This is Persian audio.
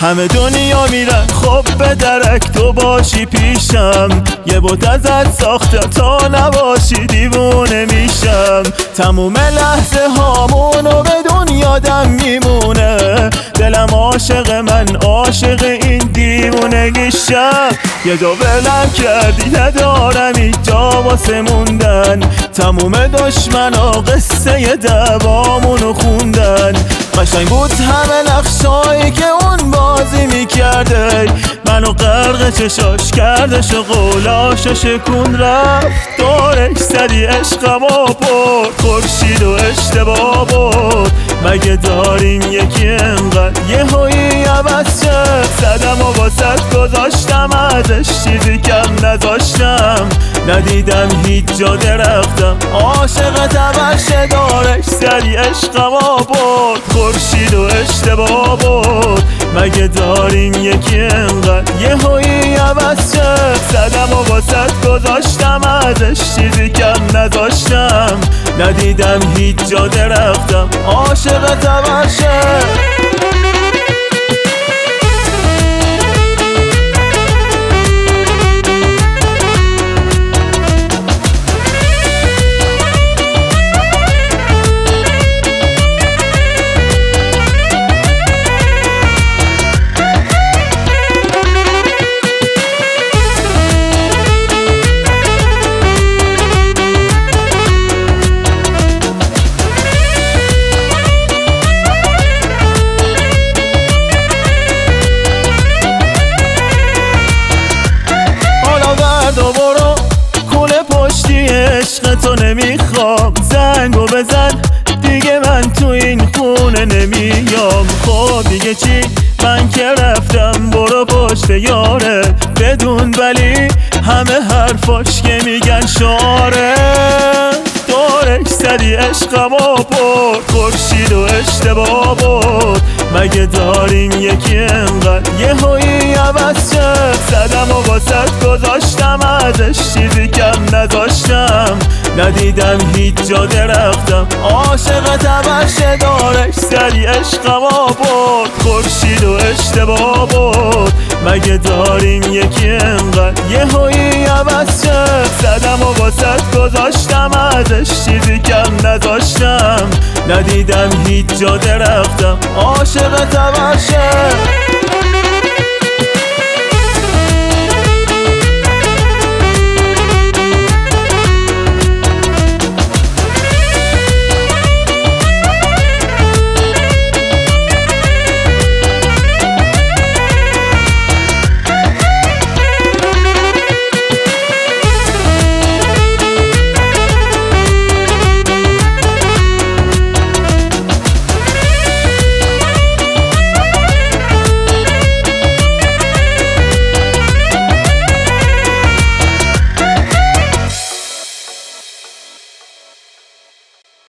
همه دنیا میرن خب به درک تو باشی پیشم، یه بوت ازت ساخته تا نباشی دیوونه میشم. تموم لحظه هامونو بدون یادم میمونه، دلم عاشق من عاشق این دیوونگیشم. یه جا ولم کردی ندارم اینجا واسه موندن، تموم دشمنا قصه دوامونو خوندن. قشنگ بود همه نقشایی که اون بازی میکرده، منو غرق چشاش کردش و قولاشو شکون رفت. دورش زدی عشقمو برد خورشید و اشتباه بود، مگه داریم یکی انقدر یهویی عوض شد. زدم و واسط گذاشتم ازش چیزی کم نذاشتم، ندیدم هیچ جا درختم عاشقت عوض. دورش زدی عشقمو برد خورشید و اشتباه بود، مگه داریم یکی انقدر یهویی عوض شد. زدم و واسط گذاشتم ازش چیزی کم نذاشتم، ندیدم هیچ جا درختم عاشقت عوض شد. عشق تو نمیخوام، زنگو بزن دیگه من تو این خونه نمیام. خب دیگه چی من که رفتم، برو پشت یاره بدون ولی همه حرفاش که میگن شعاره. دورش زدی عشقمو برد خورشید و اشتباه بود، مگه داریم یکی انقدر یهویی عوض شد. زدم و واسط گذاشتم ازش چیزی کم نذاشتم، ندیدم هیچ جا درختم عاشقت عوض. دورش زدی عشقمو برد خورشید و اشتباه بود، مگه داریم یکی انقدر یهویی عوض شد. زدم و واسط گذاشتم ازش چیزی کم نذاشتم، ندیدم هیچ جا درختم عاشقت عوض شد.